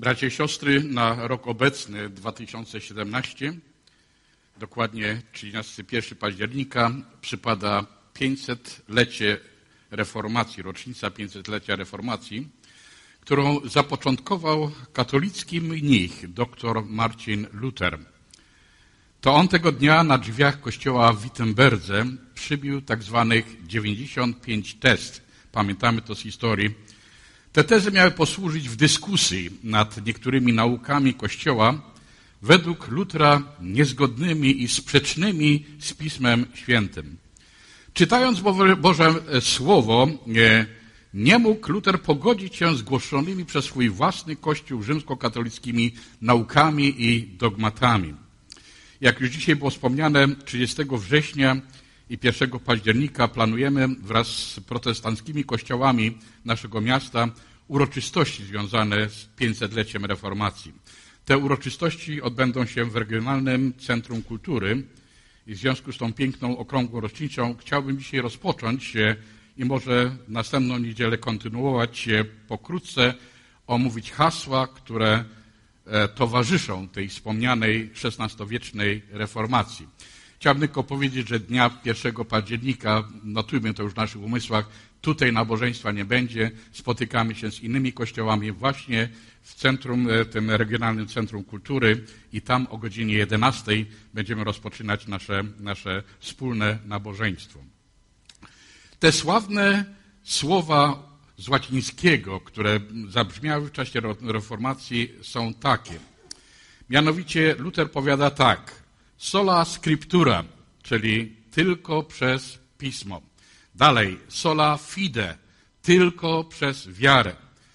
Bracia i siostry, na rok obecny 2017, dokładnie 31 października, przypada 500-lecie reformacji, rocznica 500-lecia reformacji, którą zapoczątkował katolicki mnich dr Marcin Luther. To on tego dnia na drzwiach kościoła w Wittenberdze przybił tak zwanych 95 tez. Pamiętamy to z historii. Te tezy miały posłużyć w dyskusji nad niektórymi naukami Kościoła, według Lutra niezgodnymi i sprzecznymi z Pismem Świętym. Czytając Boże Słowo, nie mógł Luter pogodzić się z głoszonymi przez swój własny Kościół rzymskokatolickimi naukami i dogmatami. Jak już dzisiaj było wspomniane, 30 września i 1 października planujemy wraz z protestanckimi kościołami naszego miasta uroczystości związane z 500-leciem reformacji. Te uroczystości odbędą się w Regionalnym Centrum Kultury i w związku z tą piękną, okrągłą rocznicą chciałbym dzisiaj rozpocząć i może następną niedzielę kontynuować pokrótce, omówić hasła, które towarzyszą tej wspomnianej XVI-wiecznej reformacji. Chciałbym tylko powiedzieć, że dnia 1 października, notujmy to już w naszych umysłach, tutaj nabożeństwa nie będzie. Spotykamy się z innymi kościołami właśnie w centrum, tym Regionalnym Centrum Kultury i tam o godzinie 11 będziemy rozpoczynać nasze wspólne nabożeństwo. Te sławne słowa z łacińskiego, które zabrzmiały w czasie reformacji, są takie. Mianowicie Luter powiada tak: sola scriptura, czyli tylko przez Pismo. Dalej, sola fide, tylko przez wiarę.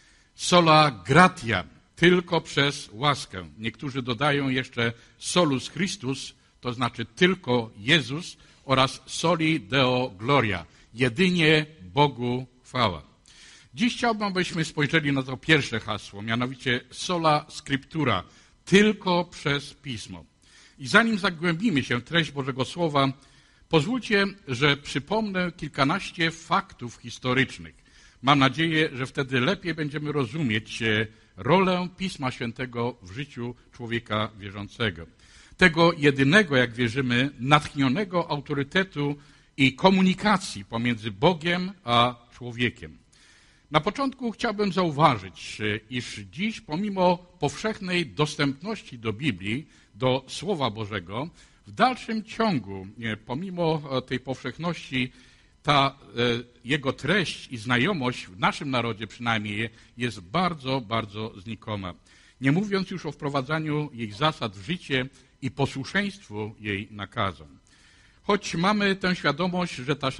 Sola gratia, tylko przez łaskę. Niektórzy dodają jeszcze solus Christus, to znaczy tylko Jezus, oraz soli deo gloria, jedynie Bogu chwała. Dziś chciałbym, abyśmy spojrzeli na to pierwsze hasło, mianowicie sola scriptura, tylko przez Pismo. I zanim zagłębimy się w treść Bożego Słowa, pozwólcie, że przypomnę kilkanaście faktów historycznych. Mam nadzieję, że wtedy lepiej będziemy rozumieć rolę Pisma Świętego w życiu człowieka wierzącego. Tego jedynego, jak wierzymy, natchnionego autorytetu i komunikacji pomiędzy Bogiem a człowiekiem. Na początku chciałbym zauważyć, iż dziś pomimo powszechnej dostępności do Biblii, do Słowa Bożego, w dalszym ciągu, pomimo tej powszechności, ta jego treść i znajomość w naszym narodzie przynajmniej jest bardzo, bardzo znikoma. Nie mówiąc już o wprowadzaniu jej zasad w życie i posłuszeństwu jej nakazom. Choć mamy tę świadomość, że ta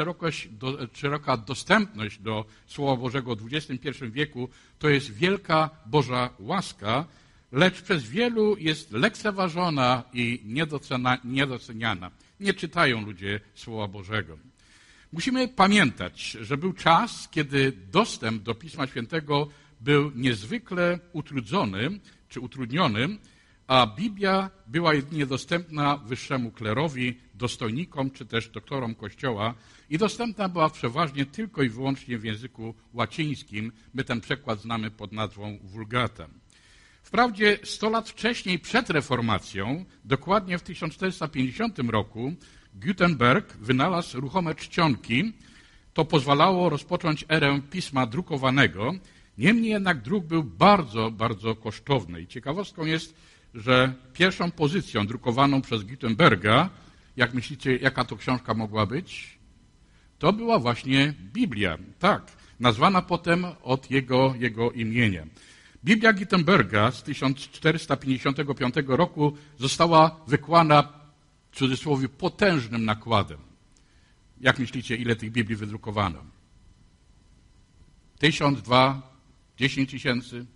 szeroka dostępność do Słowa Bożego w XXI wieku to jest wielka Boża łaska, lecz przez wielu jest lekceważona i niedoceniana. Nie czytają ludzie Słowa Bożego. Musimy pamiętać, że był czas, kiedy dostęp do Pisma Świętego był niezwykle utrudzony czy utrudniony, a Biblia była jedynie dostępna wyższemu klerowi, dostojnikom czy też doktorom Kościoła i dostępna była przeważnie tylko i wyłącznie w języku łacińskim. My ten przekład znamy pod nazwą Vulgata. Wprawdzie 100 lat wcześniej, przed reformacją, dokładnie w 1450 roku, Gutenberg wynalazł ruchome czcionki. To pozwalało rozpocząć erę pisma drukowanego. Niemniej jednak druk był bardzo, bardzo kosztowny. I ciekawostką jest, że pierwszą pozycją drukowaną przez Gutenberga, jak myślicie, jaka to książka mogła być? To była właśnie Biblia. Tak, nazwana potem od jego imienia. Biblia Gutenberga z 1455 roku została wykładana, w cudzysłowie, potężnym nakładem. Jak myślicie, ile tych Biblii wydrukowano? 1000, 2, 10 tysięcy?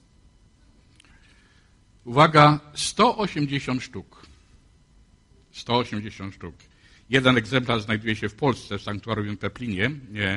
Uwaga, 180 sztuk. 180 sztuk. Jeden egzemplarz znajduje się w Polsce, w sanktuarium w Peplinie.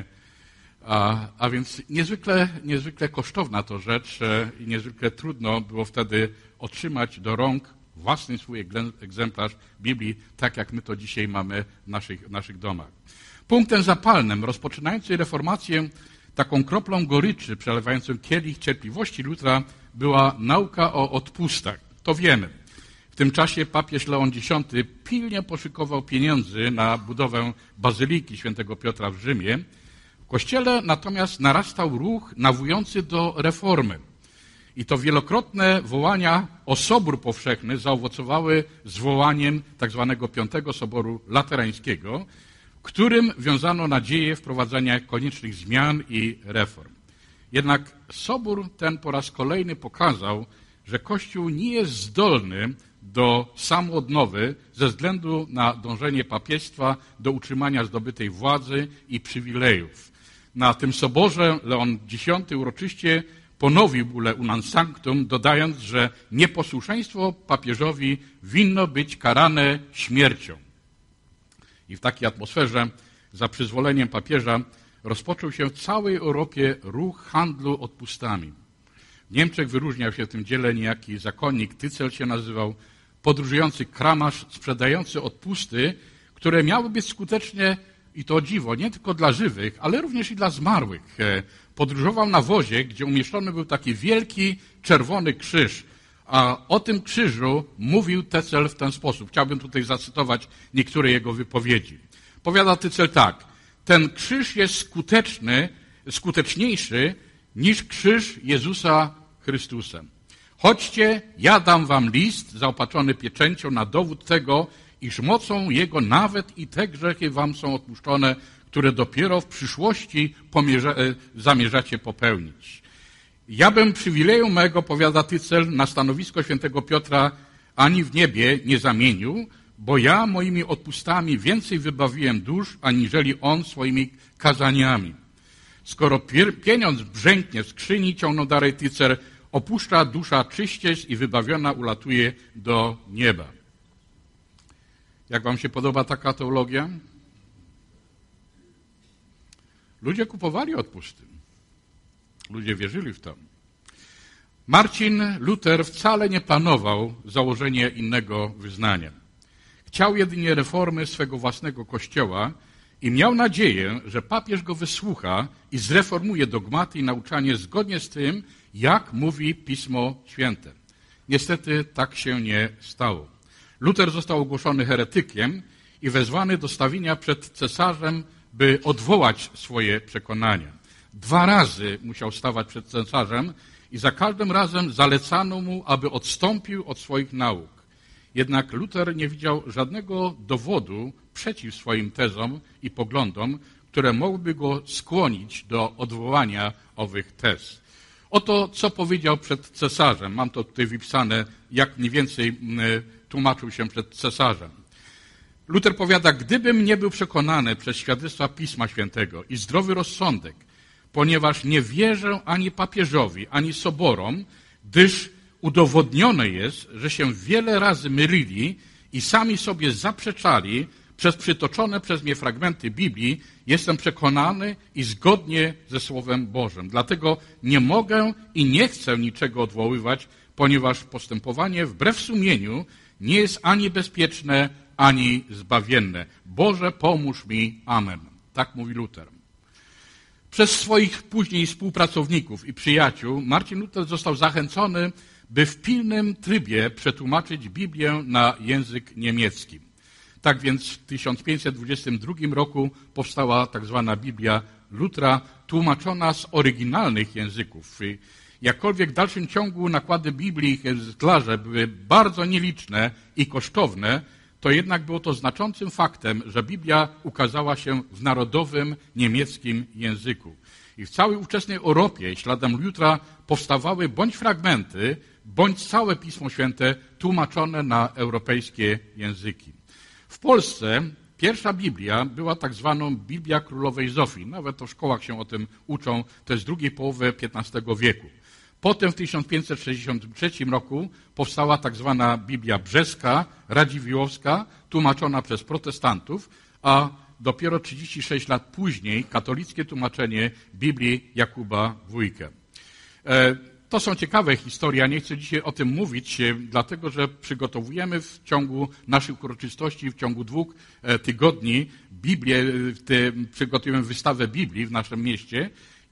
A więc niezwykle kosztowna to rzecz i niezwykle trudno było wtedy otrzymać do rąk własny swój egzemplarz Biblii, tak jak my to dzisiaj mamy w naszych domach. Punktem zapalnym rozpoczynający reformację, taką kroplą goryczy przelewającą kielich cierpliwości Lutra była nauka o odpustach. To wiemy. W tym czasie papież Leon X pilnie poszukiwał pieniędzy na budowę Bazyliki Świętego Piotra w Rzymie. W kościele natomiast narastał ruch nawołujący do reformy. I to wielokrotne wołania o Sobór Powszechny zaowocowały zwołaniem tzw. Piątego Soboru Laterańskiego, w którym wiązano nadzieję wprowadzenia koniecznych zmian i reform. Jednak Sobór ten po raz kolejny pokazał, że Kościół nie jest zdolny do samoodnowy ze względu na dążenie papiestwa do utrzymania zdobytej władzy i przywilejów. Na tym soborze Leon X uroczyście ponowił bóle unam sanctum, dodając, że nieposłuszeństwo papieżowi winno być karane śmiercią. I w takiej atmosferze, za przyzwoleniem papieża, rozpoczął się w całej Europie ruch handlu odpustami. W Niemczech wyróżniał się w tym dziele niejaki zakonnik, Tycel się nazywał, podróżujący kramarz sprzedający odpusty, które miały być skuteczne, i to o dziwo, nie tylko dla żywych, ale również i dla zmarłych. Podróżował na wozie, gdzie umieszczony był taki wielki, czerwony krzyż, a o tym krzyżu mówił Tycel w ten sposób. Chciałbym tutaj zacytować niektóre jego wypowiedzi. Powiada Tycel tak: ten krzyż jest skuteczniejszy niż krzyż Jezusa Chrystusa. Chodźcie, ja dam wam list zaopatrzony pieczęcią na dowód tego, iż mocą Jego nawet i te grzechy wam są odpuszczone, które dopiero w przyszłości zamierzacie popełnić. Ja bym przywileju mego, powiada Tycel, na stanowisko świętego Piotra ani w niebie nie zamienił, bo ja moimi odpustami więcej wybawiłem dusz, aniżeli on swoimi kazaniami. Skoro pieniądz brzęknie w skrzyni, ciągnął dalej Tycel, opuszcza dusza czyściec i wybawiona ulatuje do nieba. Jak wam się podoba taka teologia? Ludzie kupowali odpusty. Ludzie wierzyli w to. Marcin Luter wcale nie planował założenia innego wyznania. Chciał jedynie reformy swego własnego kościoła i miał nadzieję, że papież go wysłucha i zreformuje dogmaty i nauczanie zgodnie z tym, jak mówi Pismo Święte. Niestety tak się nie stało. Luter został ogłoszony heretykiem i wezwany do stawienia przed cesarzem, by odwołać swoje przekonania. 2 razy musiał stawać przed cesarzem i za każdym razem zalecano mu, aby odstąpił od swoich nauk. Jednak Luter nie widział żadnego dowodu przeciw swoim tezom i poglądom, które mogłyby go skłonić do odwołania owych tez. Oto, co powiedział przed cesarzem. Mam to tutaj wypisane, jak mniej więcej tłumaczył się przed cesarzem. Luter powiada: gdybym nie był przekonany przez świadectwa Pisma Świętego i zdrowy rozsądek, ponieważ nie wierzę ani papieżowi, ani soborom, gdyż udowodnione jest, że się wiele razy mylili i sami sobie zaprzeczali przez przytoczone przez mnie fragmenty Biblii, jestem przekonany i zgodnie ze Słowem Bożym. Dlatego nie mogę i nie chcę niczego odwoływać, ponieważ postępowanie wbrew sumieniu nie jest ani bezpieczne, ani zbawienne. Boże, pomóż mi. Amen. Tak mówi Luter. Przez swoich później współpracowników i przyjaciół Marcin Luter został zachęcony, by w pilnym trybie przetłumaczyć Biblię na język niemiecki. Tak więc w 1522 roku powstała tak zwana Biblia Lutera, tłumaczona z oryginalnych języków. Jakkolwiek w dalszym ciągu nakłady Biblii i ich egzemplarze były bardzo nieliczne i kosztowne, to jednak było to znaczącym faktem, że Biblia ukazała się w narodowym niemieckim języku. I w całej ówczesnej Europie śladem Lutera powstawały bądź fragmenty, bądź całe Pismo Święte tłumaczone na europejskie języki. W Polsce pierwsza Biblia była tak zwaną Biblia Królowej Zofii. Nawet w szkołach się o tym uczą. To jest drugiej połowy XV wieku. Potem w 1563 roku powstała tak zwana Biblia Brzeska, Radziwiłłowska, tłumaczona przez protestantów, a dopiero 36 lat później katolickie tłumaczenie Biblii Jakuba Wójka. To są ciekawe historie, ja nie chcę dzisiaj o tym mówić, dlatego że przygotowujemy w ciągu naszych uroczystości, w ciągu 2 tygodni Biblię, przygotujemy wystawę Biblii w naszym mieście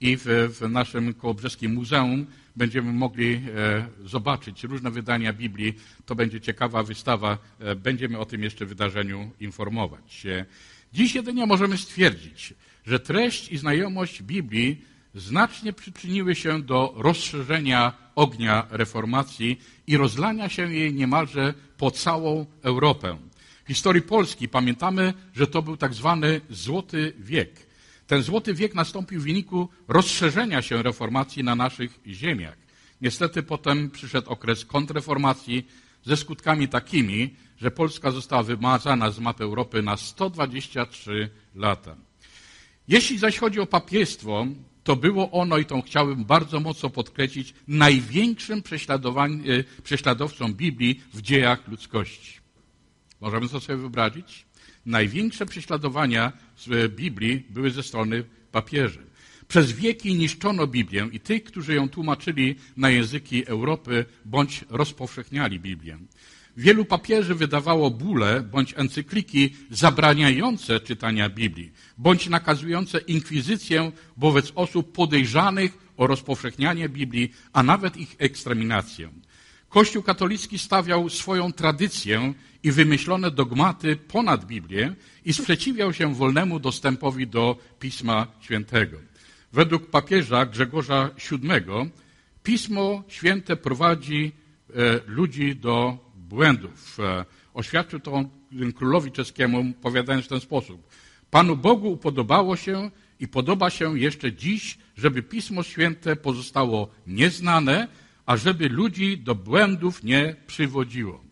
i w naszym kołobrzeskim muzeum będziemy mogli zobaczyć różne wydania Biblii. To będzie ciekawa wystawa. Będziemy o tym jeszcze wydarzeniu informować. Dziś jedynie możemy stwierdzić, że treść i znajomość Biblii znacznie przyczyniły się do rozszerzenia ognia reformacji i rozlania się jej niemalże po całą Europę. W historii Polski pamiętamy, że to był tak zwany Złoty Wiek. Ten Złoty Wiek nastąpił w wyniku rozszerzenia się reformacji na naszych ziemiach. Niestety potem przyszedł okres kontrreformacji ze skutkami takimi, że Polska została wymazana z mapy Europy na 123 lata. Jeśli zaś chodzi o papiestwo, to było ono, i to chciałbym bardzo mocno podkreślić, największym prześladowcą Biblii w dziejach ludzkości. Możemy to sobie wyobrazić? Największe prześladowania z Biblii były ze strony papieży. Przez wieki niszczono Biblię i tych, którzy ją tłumaczyli na języki Europy, bądź rozpowszechniali Biblię. Wielu papieży wydawało bulle bądź encykliki zabraniające czytania Biblii, bądź nakazujące inkwizycję wobec osób podejrzanych o rozpowszechnianie Biblii, a nawet ich eksterminację. Kościół katolicki stawiał swoją tradycję i wymyślone dogmaty ponad Biblię i sprzeciwiał się wolnemu dostępowi do Pisma Świętego. Według papieża Grzegorza VII Pismo Święte prowadzi ludzi do błędów. Oświadczył to królowi czeskiemu, powiadając w ten sposób: Panu Bogu upodobało się i podoba się jeszcze dziś, żeby Pismo Święte pozostało nieznane, a żeby ludzi do błędów nie przywodziło.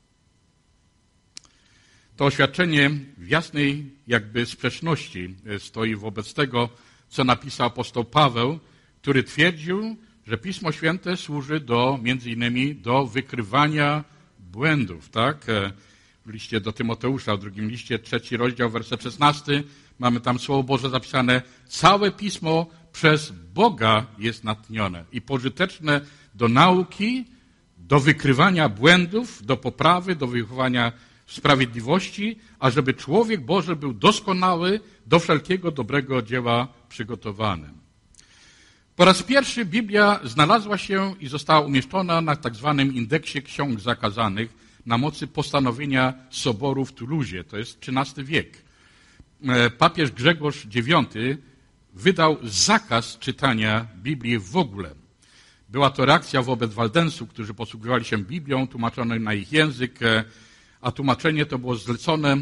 To oświadczenie w jasnej jakby sprzeczności stoi wobec tego, co napisał apostoł Paweł, który twierdził, że Pismo Święte służy między innymi do wykrywania błędów. Tak? W liście do Tymoteusza, w drugim liście, 3 rozdział, werset 16, mamy tam Słowo Boże zapisane: całe Pismo przez Boga jest natchnione i pożyteczne do nauki, do wykrywania błędów, do poprawy, do wychowania w sprawiedliwości, ażeby człowiek Boży był doskonały, do wszelkiego dobrego dzieła przygotowany. Po raz pierwszy Biblia znalazła się i została umieszczona na tak zwanym indeksie ksiąg zakazanych na mocy postanowienia Soboru w Tuluzie. To jest XIII wiek. Papież Grzegorz IX wydał zakaz czytania Biblii w ogóle. Była to reakcja wobec Waldensów, którzy posługiwali się Biblią, tłumaczoną na ich język, a tłumaczenie to było zlecone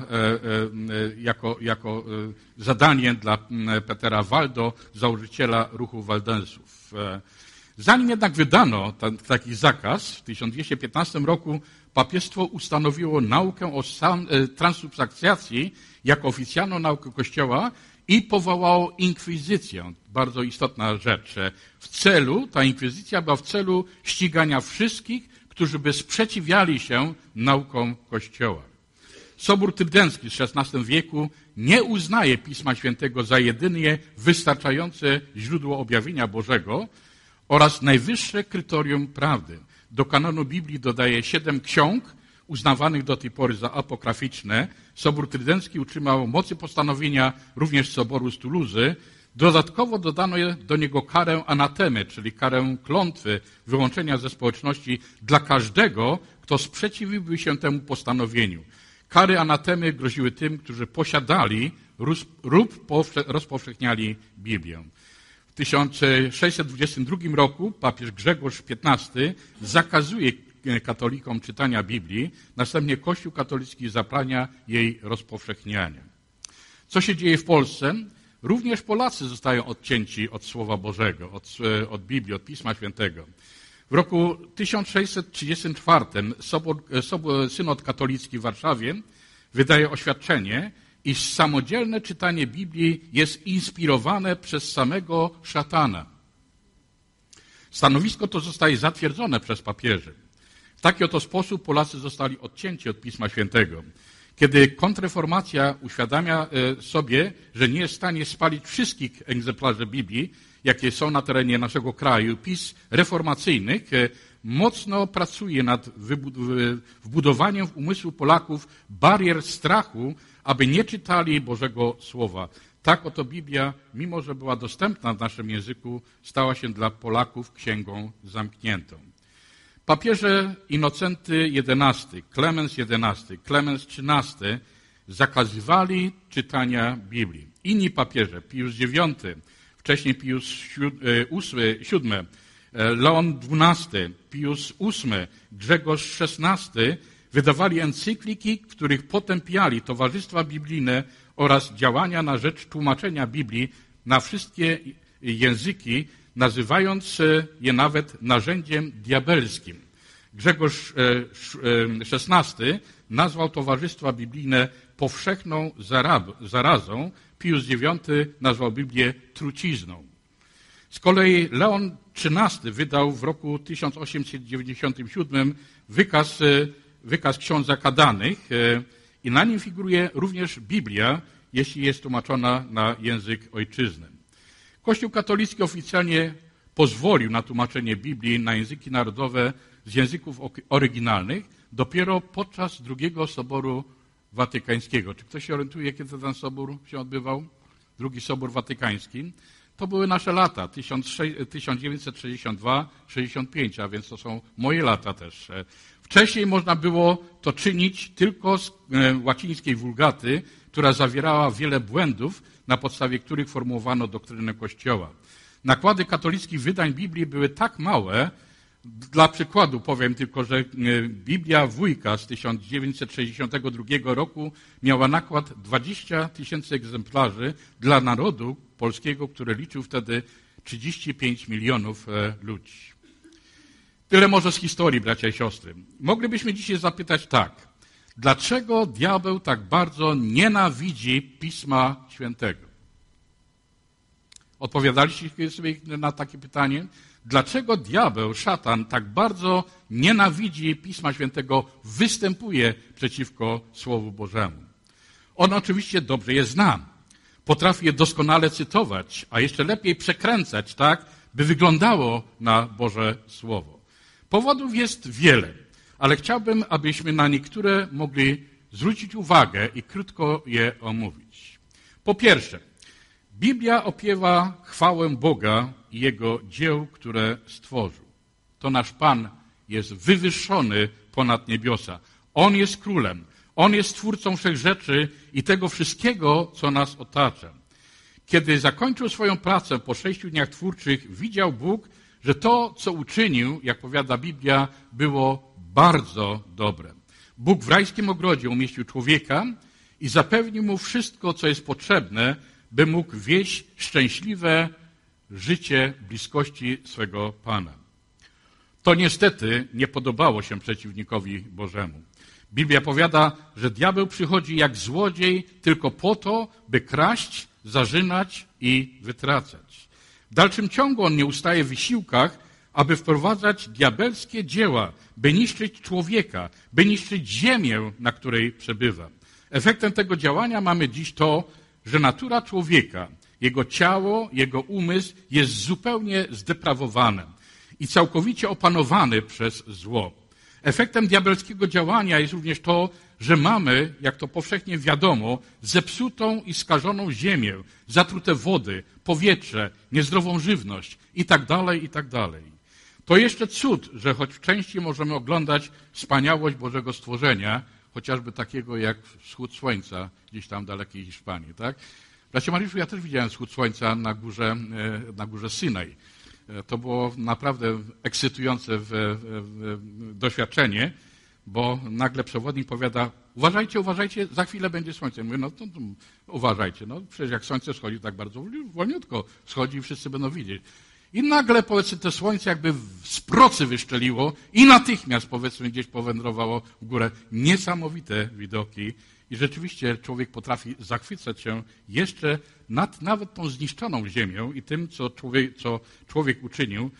jako zadanie dla Petera Waldo, założyciela ruchu Waldensów. Zanim jednak wydano taki zakaz, w 1215 roku papiestwo ustanowiło naukę o transubstancjacji jako oficjalną naukę Kościoła i powołało inkwizycję. Bardzo istotna rzecz. Ta inkwizycja była w celu ścigania wszystkich, którzy by sprzeciwiali się naukom Kościoła. Sobór Trydencki z XVI wieku nie uznaje Pisma Świętego za jedynie wystarczające źródło objawienia Bożego oraz najwyższe kryterium prawdy. Do kanonu Biblii dodaje 7 ksiąg uznawanych do tej pory za apokraficzne. Sobór Trydencki utrzymał mocy postanowienia również Soboru z Tuluzy. Dodatkowo dodano do niego karę anatemy, czyli karę klątwy, wyłączenia ze społeczności dla każdego, kto sprzeciwiłby się temu postanowieniu. Kary anatemy groziły tym, którzy posiadali lub rozpowszechniali Biblię. W 1622 roku papież Grzegorz XV zakazuje katolikom czytania Biblii, następnie Kościół katolicki zabrania jej rozpowszechniania. Co się dzieje w Polsce? Również Polacy zostają odcięci od Słowa Bożego, od Biblii, od Pisma Świętego. W roku 1634 Synod Katolicki w Warszawie wydaje oświadczenie, iż samodzielne czytanie Biblii jest inspirowane przez samego szatana. Stanowisko to zostaje zatwierdzone przez papieży. W taki oto sposób Polacy zostali odcięci od Pisma Świętego. Kiedy kontrreformacja uświadamia sobie, że nie jest w stanie spalić wszystkich egzemplarzy Biblii, jakie są na terenie naszego kraju, pism reformacyjnych mocno pracuje nad wbudowaniem w umysłu Polaków barier strachu, aby nie czytali Bożego Słowa. Tak oto Biblia, mimo że była dostępna w naszym języku, stała się dla Polaków księgą zamkniętą. Papieże Innocenty XI, Klemens XI, Klemens XIII zakazywali czytania Biblii. Inni papieże, Pius IX, wcześniej Pius VII, Leon XII, Pius VIII, Grzegorz XVI wydawali encykliki, w których potępiali towarzystwa biblijne oraz działania na rzecz tłumaczenia Biblii na wszystkie języki, nazywając je nawet narzędziem diabelskim. Grzegorz XVI nazwał towarzystwa biblijne powszechną zarazą, Pius IX nazwał Biblię trucizną. Z kolei Leon XIII wydał w roku 1897 wykaz ksiąg zakadanych i na nim figuruje również Biblia, jeśli jest tłumaczona na język ojczyzny. Kościół katolicki oficjalnie pozwolił na tłumaczenie Biblii na języki narodowe z języków oryginalnych dopiero podczas II Soboru Watykańskiego. Czy ktoś się orientuje, kiedy ten sobór się odbywał? II Sobór Watykański. To były nasze lata, 1962-65, a więc to są moje lata też. Wcześniej można było to czynić tylko z łacińskiej wulgaty, która zawierała wiele błędów, na podstawie których formułowano doktrynę Kościoła. Nakłady katolickich wydań Biblii były tak małe, dla przykładu powiem tylko, że Biblia Wójka z 1962 roku miała nakład 20 000 egzemplarzy dla narodu polskiego, który liczył wtedy 35 milionów ludzi. Tyle może z historii, bracia i siostry. Moglibyśmy dzisiaj zapytać tak. Dlaczego diabeł tak bardzo nienawidzi Pisma Świętego? Odpowiadaliście sobie na takie pytanie? Dlaczego diabeł, szatan, tak bardzo nienawidzi Pisma Świętego, występuje przeciwko Słowu Bożemu? On oczywiście dobrze je zna. Potrafi je doskonale cytować, a jeszcze lepiej przekręcać tak, by wyglądało na Boże Słowo. Powodów jest wiele, ale chciałbym, abyśmy na niektóre mogli zwrócić uwagę i krótko je omówić. Po pierwsze, Biblia opiewa chwałę Boga i Jego dzieł, które stworzył. To nasz Pan jest wywyższony ponad niebiosa. On jest królem. On jest twórcą wszechrzeczy i tego wszystkiego, co nas otacza. Kiedy zakończył swoją pracę po 6 dniach twórczych, widział Bóg, że to, co uczynił, jak powiada Biblia, było bardzo dobre. Bóg w rajskim ogrodzie umieścił człowieka i zapewnił mu wszystko, co jest potrzebne, by mógł wieść szczęśliwe życie w bliskości swego Pana. To niestety nie podobało się przeciwnikowi Bożemu. Biblia powiada, że diabeł przychodzi jak złodziej tylko po to, by kraść, zarzynać i wytracać. W dalszym ciągu on nie ustaje w wysiłkach, aby wprowadzać diabelskie dzieła, by niszczyć człowieka, by niszczyć ziemię, na której przebywa. Efektem tego działania mamy dziś to, że natura człowieka, jego ciało, jego umysł jest zupełnie zdeprawowane i całkowicie opanowany przez zło. Efektem diabelskiego działania jest również to, że mamy, jak to powszechnie wiadomo, zepsutą i skażoną ziemię, zatrute wody, powietrze, niezdrową żywność itd., itd. To jeszcze cud, że choć w części możemy oglądać wspaniałość Bożego stworzenia, chociażby takiego jak wschód słońca gdzieś tam w dalekiej Hiszpanii, tak? Bracie Mariuszu, ja też widziałem wschód słońca na górze Synaj. To było naprawdę ekscytujące doświadczenie, bo nagle przewodnik powiada, uważajcie, za chwilę będzie słońce. Mówię, no to uważajcie, no przecież jak słońce schodzi, tak bardzo wolniutko schodzi i wszyscy będą widzieć. I nagle, powiedzmy, to słońce jakby z procy wyszczeliło i natychmiast, powiedzmy, gdzieś powędrowało w górę. Niesamowite widoki. I rzeczywiście człowiek potrafi zachwycać się jeszcze nad nawet tą zniszczoną ziemią i tym, co człowiek uczynił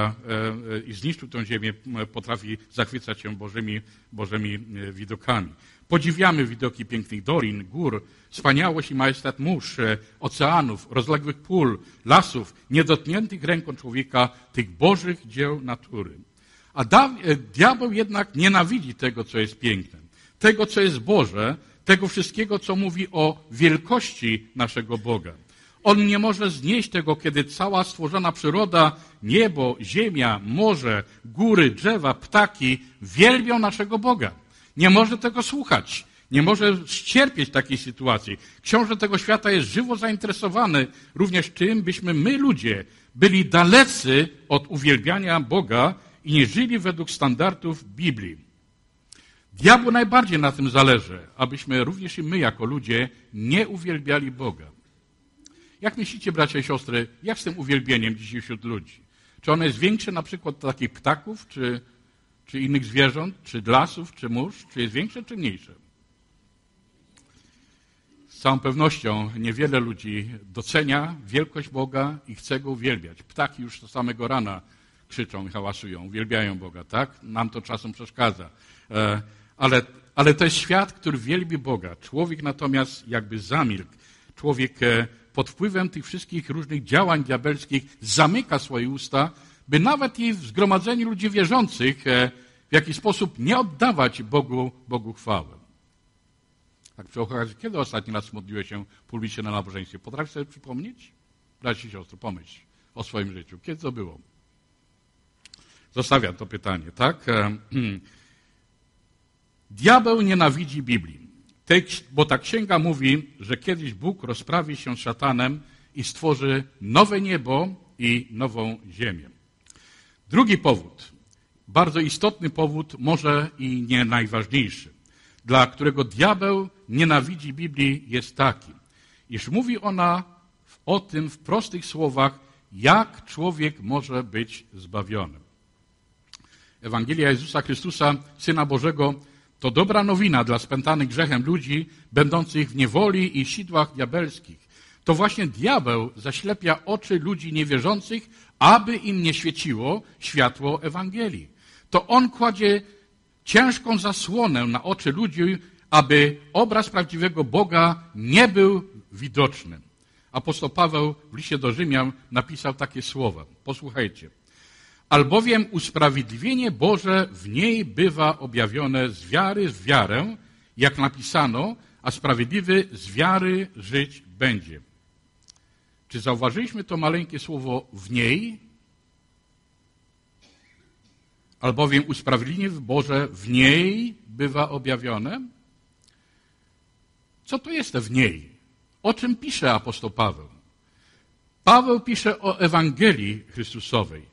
i zniszczył tę ziemię, potrafi zachwycać się Bożymi widokami. Podziwiamy widoki pięknych dolin, gór, wspaniałość i majestat mórz, oceanów, rozległych pól, lasów, niedotkniętych ręką człowieka, tych bożych dzieł natury. A diabeł jednak nienawidzi tego, co jest piękne, tego, co jest Boże, tego wszystkiego, co mówi o wielkości naszego Boga. On nie może znieść tego, kiedy cała stworzona przyroda, niebo, ziemia, morze, góry, drzewa, ptaki wielbią naszego Boga. Nie może tego słuchać. Nie może ścierpieć takiej sytuacji. Książę tego świata jest żywo zainteresowany również tym, byśmy my, ludzie, byli dalecy od uwielbiania Boga i nie żyli według standardów Biblii. Diabłu najbardziej na tym zależy, abyśmy również i my jako ludzie nie uwielbiali Boga. Jak myślicie, bracia i siostry, jak z tym uwielbieniem dzisiaj wśród ludzi? Czy ono jest większe na przykład od takich ptaków, czy innych zwierząt, czy lasów, czy mórz? Czy jest większe, czy mniejsze? Z całą pewnością niewiele ludzi docenia wielkość Boga i chce Go uwielbiać. Ptaki już do samego rana krzyczą i hałasują, uwielbiają Boga, tak? Nam to czasem przeszkadza. Ale to jest świat, który wielbi Boga. Człowiek natomiast jakby zamilkł. Człowiek pod wpływem tych wszystkich różnych działań diabelskich zamyka swoje usta, by nawet i w zgromadzeniu ludzi wierzących w jakiś sposób nie oddawać Bogu chwały. Tak przy okazji, kiedy ostatni raz modliłeś się publicznie na nabożeństwie? Potrafisz sobie przypomnieć? Braci i siostry, pomyśl o swoim życiu. Kiedy to było? Zostawiam to pytanie, tak? Diabeł nienawidzi Biblii, bo ta księga mówi, że kiedyś Bóg rozprawi się z szatanem i stworzy nowe niebo i nową ziemię. Drugi powód, bardzo istotny powód, może i nie najważniejszy, dla którego diabeł nienawidzi Biblii, jest taki, iż mówi ona o tym w prostych słowach, jak człowiek może być zbawiony. Ewangelia Jezusa Chrystusa, Syna Bożego, to dobra nowina dla spętanych grzechem ludzi, będących w niewoli i sidłach diabelskich. To właśnie diabeł zaślepia oczy ludzi niewierzących, aby im nie świeciło światło Ewangelii. To on kładzie ciężką zasłonę na oczy ludzi, aby obraz prawdziwego Boga nie był widoczny. Apostoł Paweł w liście do Rzymian napisał takie słowa. Posłuchajcie. Albowiem usprawiedliwienie Boże w niej bywa objawione z wiary w wiarę, jak napisano, a sprawiedliwy z wiary żyć będzie. Czy zauważyliśmy to maleńkie słowo w niej? Albowiem usprawiedliwienie Boże w niej bywa objawione. Co to jest w niej? O czym pisze apostoł Paweł? Paweł pisze o Ewangelii Chrystusowej.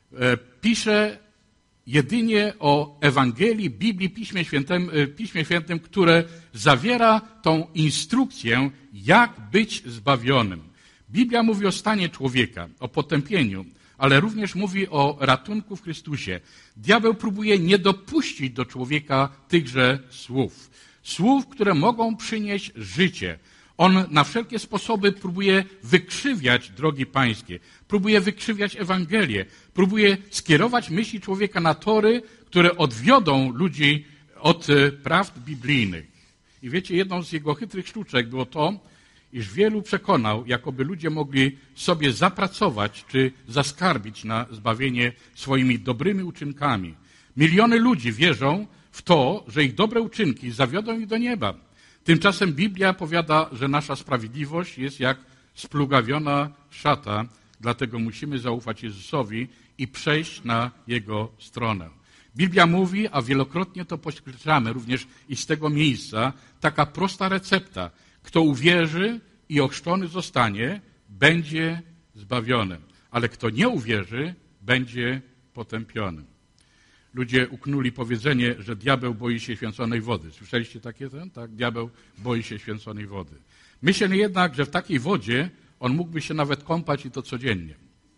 Pisze jedynie o Ewangelii, Biblii, Piśmie Świętym, które zawiera tą instrukcję, jak być zbawionym. Biblia mówi o stanie człowieka, o potępieniu, ale również mówi o ratunku w Chrystusie. Diabeł próbuje nie dopuścić do człowieka tychże słów. Słów, które mogą przynieść życie. On na wszelkie sposoby próbuje wykrzywiać drogi pańskie, próbuje wykrzywiać Ewangelię, próbuje skierować myśli człowieka na tory, które odwiodą ludzi od prawd biblijnych. I wiecie, jedną z jego chytrych sztuczek było to, iż wielu przekonał, jakoby ludzie mogli sobie zapracować czy zaskarbić na zbawienie swoimi dobrymi uczynkami. Miliony ludzi wierzą w to, że ich dobre uczynki zawiodą ich do nieba. Tymczasem Biblia powiada, że nasza sprawiedliwość jest jak splugawiona szata, dlatego musimy zaufać Jezusowi i przejść na Jego stronę. Biblia mówi, a wielokrotnie to podkreślamy również i z tego miejsca, taka prosta recepta. Kto uwierzy i ochrzczony zostanie, będzie zbawiony, ale kto nie uwierzy, będzie potępiony. Ludzie uknuli powiedzenie, że diabeł boi się święconej wody. Słyszeliście takie? Tak, diabeł boi się święconej wody. Myślę jednak, że w takiej wodzie on mógłby się nawet kąpać i to codziennie.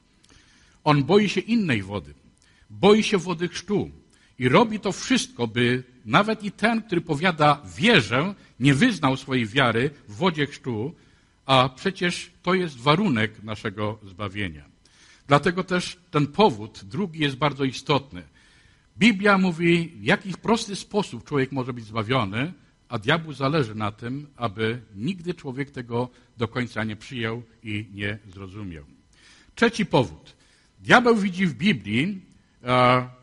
On boi się innej wody. Boi się wody chrztu. I robi to wszystko, by nawet i ten, który powiada wierzę, nie wyznał swojej wiary w wodzie chrztu, a przecież to jest warunek naszego zbawienia. Dlatego też ten powód drugi jest bardzo istotny. Biblia mówi, w jaki prosty sposób człowiek może być zbawiony, a diabłu zależy na tym, aby nigdy człowiek tego do końca nie przyjął i nie zrozumiał. Trzeci powód. Diabeł widzi w Biblii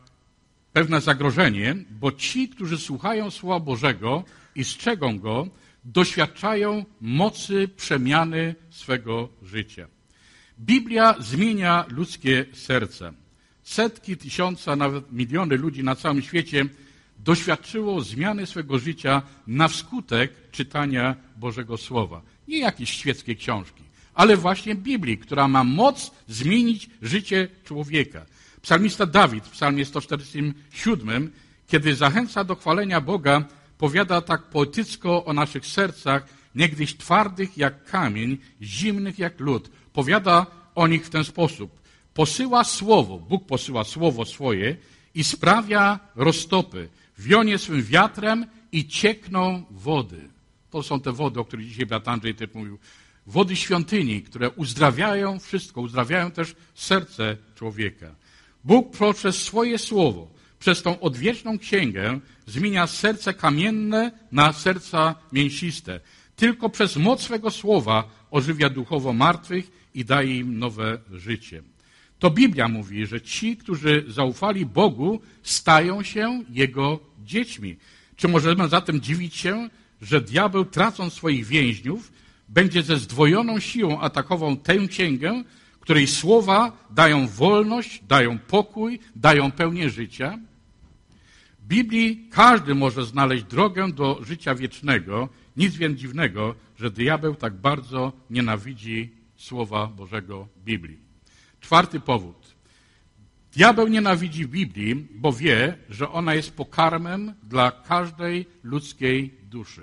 pewne zagrożenie, bo ci, którzy słuchają Słowa Bożego i strzegą go, doświadczają mocy przemiany swego życia. Biblia zmienia ludzkie serca. Setki, tysiące, nawet miliony ludzi na całym świecie doświadczyło zmiany swego życia na wskutek czytania Bożego Słowa. Nie jakieś świeckie książki, ale właśnie Biblii, która ma moc zmienić życie człowieka. Psalmista Dawid w psalmie 147, kiedy zachęca do chwalenia Boga, powiada tak poetycko o naszych sercach, niegdyś twardych jak kamień, zimnych jak lód. Powiada o nich w ten sposób. Posyła słowo, Bóg posyła słowo swoje i sprawia roztopy. Wionie swym wiatrem i ciekną wody. To są te wody, o których dzisiaj brat Andrzej też mówił. Wody świątyni, które uzdrawiają wszystko, uzdrawiają też serce człowieka. Bóg poprzez swoje słowo, przez tą odwieczną księgę zmienia serce kamienne na serca mięsiste. Tylko przez moc swego słowa ożywia duchowo martwych i daje im nowe życie. To Biblia mówi, że ci, którzy zaufali Bogu, stają się Jego dziećmi. Czy możemy zatem dziwić się, że diabeł, tracąc swoich więźniów, będzie ze zdwojoną siłą atakował tę księgę, której słowa dają wolność, dają pokój, dają pełnię życia? W Biblii każdy może znaleźć drogę do życia wiecznego. Nic więc dziwnego, że diabeł tak bardzo nienawidzi Słowa Bożego Biblii. Czwarty powód. Diabeł nienawidzi Biblii, bo wie, że ona jest pokarmem dla każdej ludzkiej duszy.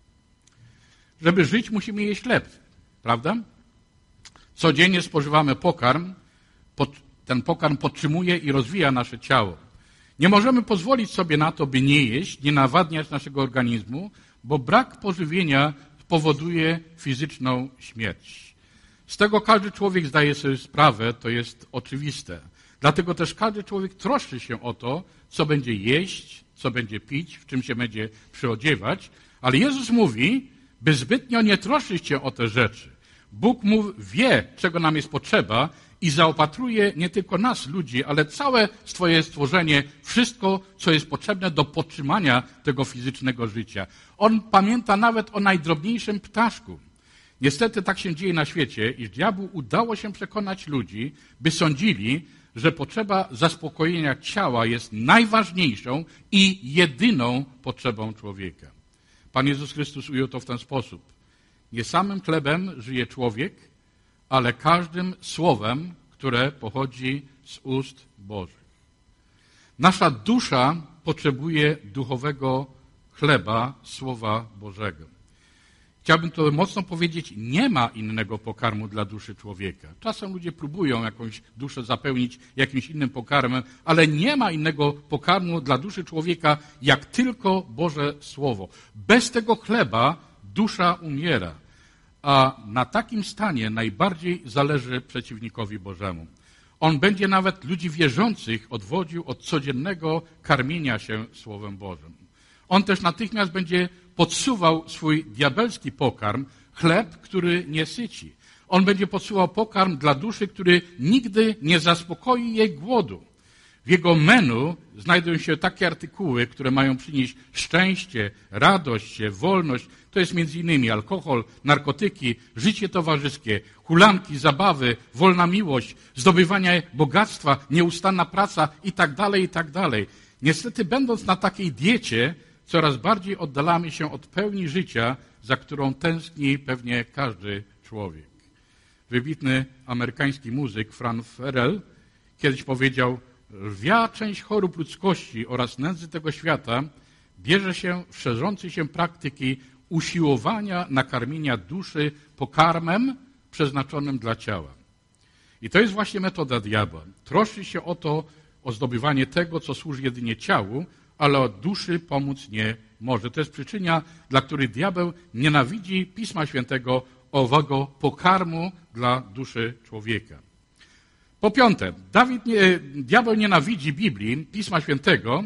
Żeby żyć, musimy jeść chleb, prawda? Codziennie spożywamy pokarm. Ten pokarm podtrzymuje i rozwija nasze ciało. Nie możemy pozwolić sobie na to, by nie jeść, nie nawadniać naszego organizmu, bo brak pożywienia powoduje fizyczną śmierć. Z tego każdy człowiek zdaje sobie sprawę, to jest oczywiste. Dlatego też każdy człowiek troszczy się o to, co będzie jeść, co będzie pić, w czym się będzie przyodziewać. Ale Jezus mówi, by zbytnio nie troszczyć się o te rzeczy. Bóg wie, czego nam jest potrzeba i zaopatruje nie tylko nas, ludzi, ale całe swoje stworzenie, wszystko, co jest potrzebne do podtrzymania tego fizycznego życia. On pamięta nawet o najdrobniejszym ptaszku. Niestety tak się dzieje na świecie, iż diabłu udało się przekonać ludzi, by sądzili, że potrzeba zaspokojenia ciała jest najważniejszą i jedyną potrzebą człowieka. Pan Jezus Chrystus ujął to w ten sposób. Nie samym chlebem żyje człowiek, ale każdym słowem, które pochodzi z ust Bożych. Nasza dusza potrzebuje duchowego chleba, Słowa Bożego. Chciałbym to mocno powiedzieć, nie ma innego pokarmu dla duszy człowieka. Czasem ludzie próbują jakąś duszę zapełnić jakimś innym pokarmem, ale nie ma innego pokarmu dla duszy człowieka, jak tylko Boże Słowo. Bez tego chleba dusza umiera, a na takim stanie najbardziej zależy przeciwnikowi Bożemu. On będzie nawet ludzi wierzących odwodził od codziennego karmienia się Słowem Bożym. On też natychmiast będzie podsuwał swój diabelski pokarm, chleb, który nie syci. On będzie podsuwał pokarm dla duszy, który nigdy nie zaspokoi jej głodu. W jego menu znajdują się takie artykuły, które mają przynieść szczęście, radość, wolność. To jest między innymi alkohol, narkotyki, życie towarzyskie, hulanki, zabawy, wolna miłość, zdobywanie bogactwa, nieustanna praca itd., itd. Niestety, będąc na takiej diecie, coraz bardziej oddalamy się od pełni życia, za którą tęskni pewnie każdy człowiek. Wybitny amerykański muzyk Frank Ferrell kiedyś powiedział: lwia część chorób ludzkości oraz nędzy tego świata bierze się w szerzącej się praktyki usiłowania nakarmienia duszy pokarmem przeznaczonym dla ciała. I to jest właśnie metoda diabła. Troszczy się o zdobywanie tego, co służy jedynie ciału, ale od duszy pomóc nie może. To jest przyczyna, dla której diabeł nienawidzi Pisma Świętego, owego pokarmu dla duszy człowieka. Po piąte, diabeł nienawidzi Biblii, Pisma Świętego,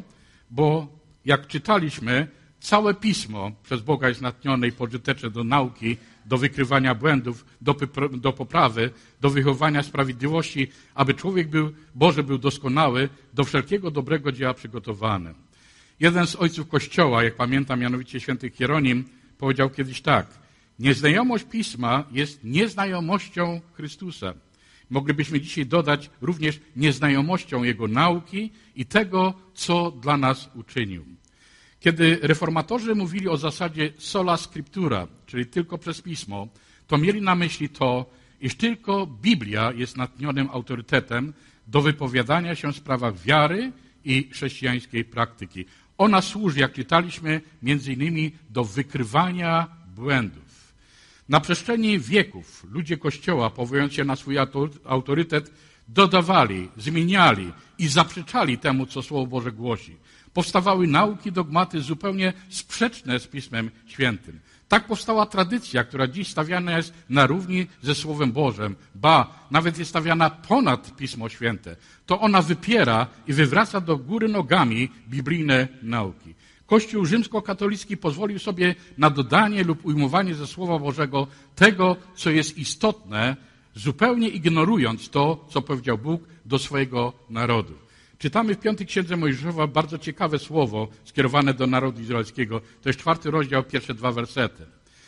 bo jak czytaliśmy, całe Pismo przez Boga jest natchnione i pożyteczne do nauki, do wykrywania błędów, do poprawy, do wychowania sprawiedliwości, aby człowiek Boży był doskonały, do wszelkiego dobrego dzieła przygotowany. Jeden z ojców Kościoła, jak pamiętam, mianowicie święty Hieronim, powiedział kiedyś tak: nieznajomość Pisma jest nieznajomością Chrystusa. Moglibyśmy dzisiaj dodać również nieznajomością Jego nauki i tego, co dla nas uczynił. Kiedy reformatorzy mówili o zasadzie sola scriptura, czyli tylko przez Pismo, to mieli na myśli to, iż tylko Biblia jest natchnionym autorytetem do wypowiadania się w sprawach wiary i chrześcijańskiej praktyki. Ona służy, jak czytaliśmy, między innymi do wykrywania błędów. Na przestrzeni wieków ludzie Kościoła, powołując się na swój autorytet, dodawali, zmieniali i zaprzeczali temu, co Słowo Boże głosi. Powstawały nauki, dogmaty zupełnie sprzeczne z Pismem Świętym. Tak powstała tradycja, która dziś stawiana jest na równi ze Słowem Bożym, ba, nawet jest stawiana ponad Pismo Święte. To ona wypiera i wywraca do góry nogami biblijne nauki. Kościół rzymskokatolicki pozwolił sobie na dodanie lub ujmowanie ze Słowa Bożego tego, co jest istotne, zupełnie ignorując to, co powiedział Bóg do swojego narodu. Czytamy w 5 Księdze Mojżeszowa bardzo ciekawe słowo skierowane do narodu izraelskiego. To jest 4 rozdział, pierwsze 2 wersety.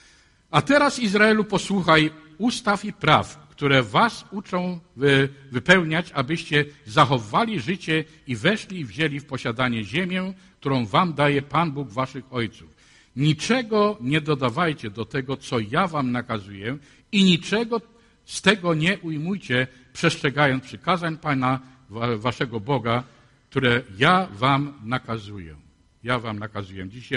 A teraz, Izraelu, posłuchaj ustaw i praw, które was uczą wypełniać, abyście zachowali życie i weszli i wzięli w posiadanie ziemię, którą wam daje Pan Bóg waszych ojców. Niczego nie dodawajcie do tego, co ja wam nakazuję i niczego z tego nie ujmujcie, przestrzegając przykazań Pana waszego Boga, które ja wam nakazuję. Ja wam nakazuję. Dzisiaj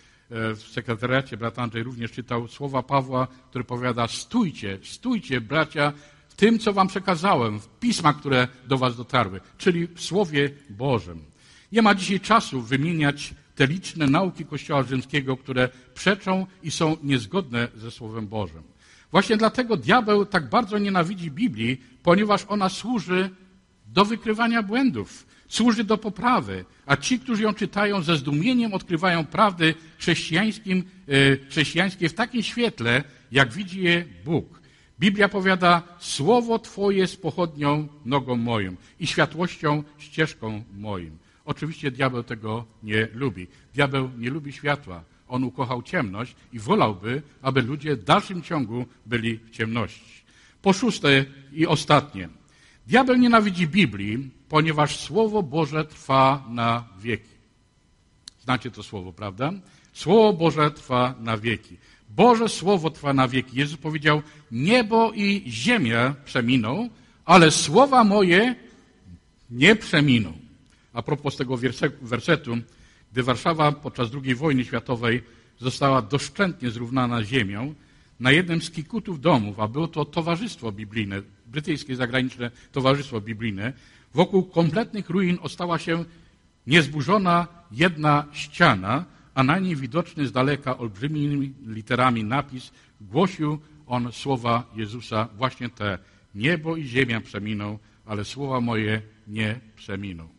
w sekretariacie brat Andrzej również czytał słowa Pawła, który powiada: stójcie, bracia, w tym, co wam przekazałem, w pismach, które do was dotarły, czyli w Słowie Bożym. Nie ma dzisiaj czasu wymieniać te liczne nauki Kościoła rzymskiego, które przeczą i są niezgodne ze Słowem Bożym. Właśnie dlatego diabeł tak bardzo nienawidzi Biblii, ponieważ ona służy do wykrywania błędów, służy do poprawy, a ci, którzy ją czytają, ze zdumieniem odkrywają prawdy chrześcijańskie w takim świetle, jak widzi je Bóg. Biblia powiada: Słowo Twoje jest pochodnią nogą moją i światłością ścieżką moim. Oczywiście diabeł tego nie lubi. Diabeł nie lubi światła. On ukochał ciemność i wolałby, aby ludzie w dalszym ciągu byli w ciemności. Po szóste i ostatnie. Diabeł nienawidzi Biblii, ponieważ Słowo Boże trwa na wieki. Znacie to słowo, prawda? Słowo Boże trwa na wieki. Boże Słowo trwa na wieki. Jezus powiedział: niebo i ziemia przeminą, ale słowa moje nie przeminą. A propos tego wersetu, gdy Warszawa podczas II wojny światowej została doszczętnie zrównana z ziemią, na jednym z kikutów domów, a było to towarzystwo biblijne, brytyjskie zagraniczne towarzystwo biblijne, wokół kompletnych ruin ostała się niezburzona jedna ściana, a na niej widoczny z daleka olbrzymimi literami napis. Głosił on słowa Jezusa, właśnie te: niebo i ziemia przeminą, ale słowa moje nie przeminą.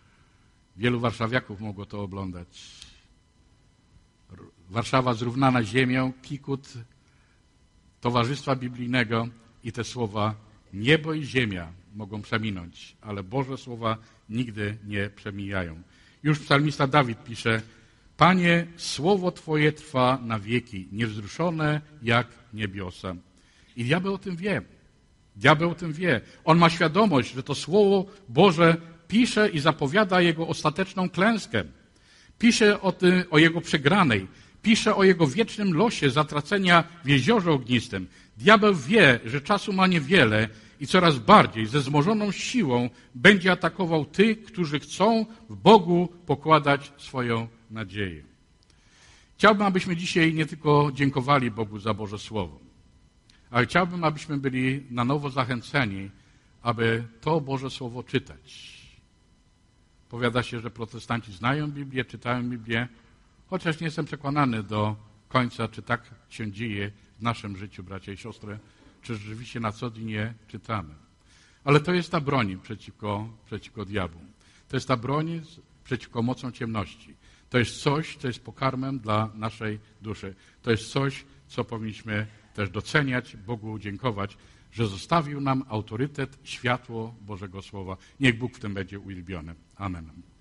Wielu warszawiaków mogło to oglądać. Warszawa zrównana z ziemią, kikut towarzystwa biblijnego i te słowa: niebo i ziemia mogą przeminąć, ale Boże słowa nigdy nie przemijają. Już psalmista Dawid pisze: Panie, słowo Twoje trwa na wieki, niewzruszone jak niebiosa. I diabeł o tym wie. Diabeł o tym wie. On ma świadomość, że to Słowo Boże pisze i zapowiada Jego ostateczną klęskę. Pisze o Jego przegranej. Pisze o Jego wiecznym losie zatracenia w jeziorze ognistym. Diabeł wie, że czasu ma niewiele i coraz bardziej ze wzmożoną siłą będzie atakował tych, którzy chcą w Bogu pokładać swoją nadzieję. Chciałbym, abyśmy dzisiaj nie tylko dziękowali Bogu za Boże Słowo, ale chciałbym, abyśmy byli na nowo zachęceni, aby to Boże Słowo czytać. Powiada się, że protestanci znają Biblię, czytają Biblię, chociaż nie jestem przekonany do końca, czy tak się dzieje w naszym życiu, bracia i siostry, czy rzeczywiście na co dzień je czytamy. Ale to jest ta broń przeciwko diabłu. To jest ta broń przeciwko mocom ciemności. To jest coś, co jest pokarmem dla naszej duszy. To jest coś, co powinniśmy też doceniać, Bogu dziękować, że zostawił nam autorytet, światło Bożego Słowa. Niech Bóg w tym będzie uwielbiony. Amen.